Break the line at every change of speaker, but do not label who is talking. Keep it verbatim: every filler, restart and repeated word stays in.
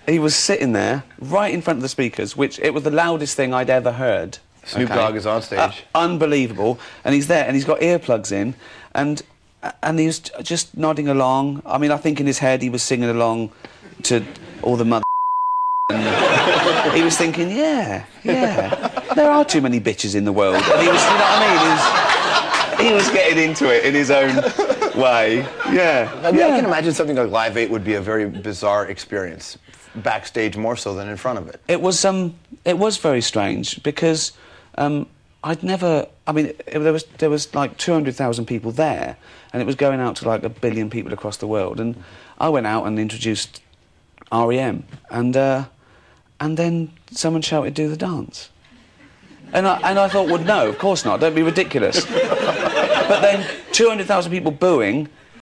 he was sitting there, right in front of the speakers, which it was the loudest thing I'd ever heard.
Snoop
okay?
Dogg is on stage.
Uh, unbelievable. And he's there, and he's got earplugs in, and and he was just nodding along. I mean, I think in his head he was singing along to all the mother... and he was thinking, yeah, yeah, there are too many bitches in the world. And he was, you know what I mean? He was, he was getting into it in his own way. Yeah.
I mean,
yeah.
I can imagine something like Live eight would be a very bizarre experience, backstage more so than in front of it.
It was um, it was very strange because um, I'd never. I mean, it, there was there was like two hundred thousand people there, and it was going out to like a billion people across the world. And I went out and introduced R E M, and uh, and then someone shouted, "Do the dance." And I, and I thought, well, no, of course not. Don't be ridiculous. But then two hundred thousand people booing,